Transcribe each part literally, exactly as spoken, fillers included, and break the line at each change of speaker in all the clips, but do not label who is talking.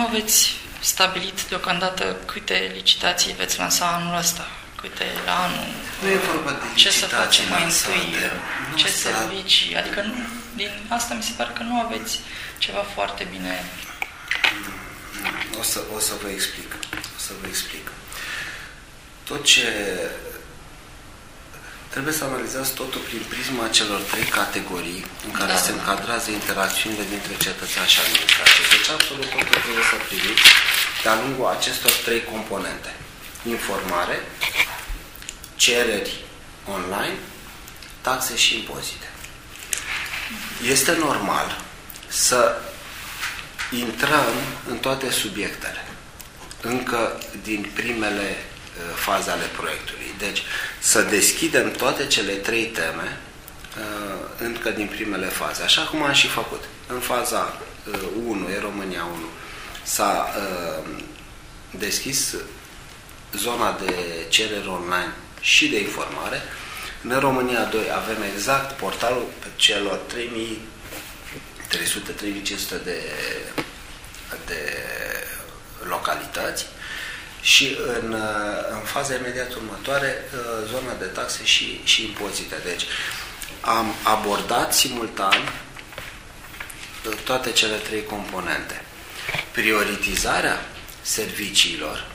nu aveți stabilit deocamdată câte licitații veți lansa anul ăsta? Câte la anul?
Nu e vorba de
ce să facem mai întâi? Ce
asta...
servicii? Adică nu, din asta mi se pare că nu aveți ceva foarte bine.
O să, o să vă explic. O să vă explic. Tot ce... Trebuie să analizați totul prin prisma celor trei categorii în care da. se încadrează interacțiunile dintre cetățean și administrație. Deci absolut totul trebuie să priviți de-a lungul acestor trei componente. Informare, cereri online, taxe și impozite. Este normal să intrăm în toate subiectele, încă din primele uh, faze ale proiectului. Deci, să deschidem toate cele trei teme uh, încă din primele faze, așa cum am și făcut. În faza uh, unu, e România unu, s-a uh, deschis zona de cereri online și de informare. În România doi avem exact portalul celor trei mii trei sute - trei mii cinci sute de, de localități și în, în faza imediat următoare zona de taxe și, și impozite. Deci am abordat simultan toate cele trei componente. Prioritizarea serviciilor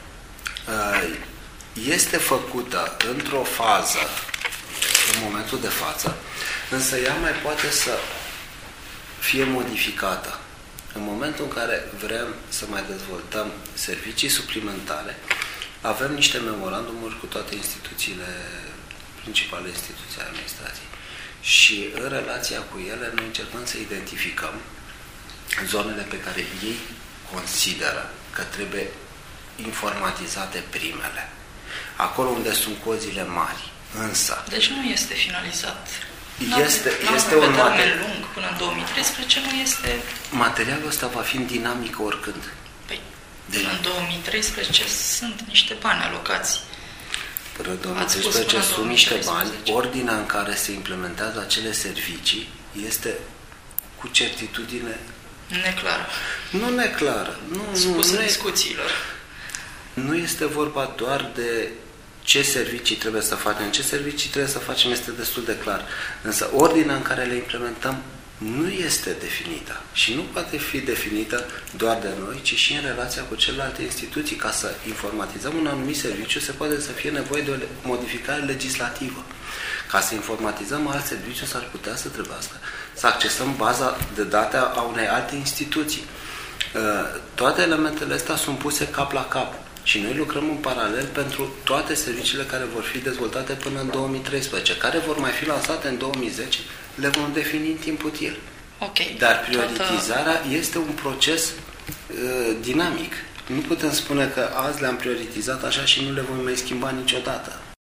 este făcută într-o fază în momentul de față, însă ea mai poate să fie modificată. În momentul în care vrem să mai dezvoltăm servicii suplimentare, avem niște memorandumuri cu toate instituțiile, principale instituții ale administrației. Și în relația cu ele noi încercăm să identificăm zonele pe care ei consideră că trebuie informatizate primele. Acolo unde sunt cozile mari. Însă...
Deci nu este finalizat.
Este, este un material
lung până în două mii treisprezece, nu este...
Materialul ăsta va fi în dinamică oricând.
Păi, deci în două mii treisprezece sunt niște bani alocați.
Până în două mii treisprezece sunt niște bani. Ordinea în care se implementează acele servicii este cu certitudine...
Neclară.
Nu neclară. Nu,
Spusă
nu,
discuțiilor.
Nu este vorba doar de ce servicii trebuie să facem, ce servicii trebuie să facem este destul de clar. Însă ordinea în care le implementăm nu este definită și nu poate fi definită doar de noi, ci și în relația cu celelalte instituții. Ca să informatizăm un anumit serviciu, se poate să fie nevoie de o modificare legislativă. Ca să informatizăm alt serviciu, s-ar putea să trebuiască să accesăm baza de date a unei alte instituții. Toate elementele astea sunt puse cap la cap. Și noi lucrăm în paralel pentru toate serviciile care vor fi dezvoltate până în două mii treisprezece. Care vor mai fi lansate în două mii zece, le vom defini în timp util.
Okay.
Dar prioritizarea Toată... este un proces uh, dinamic. Nu putem spune că azi le-am prioritizat așa și nu le vom mai schimba niciodată.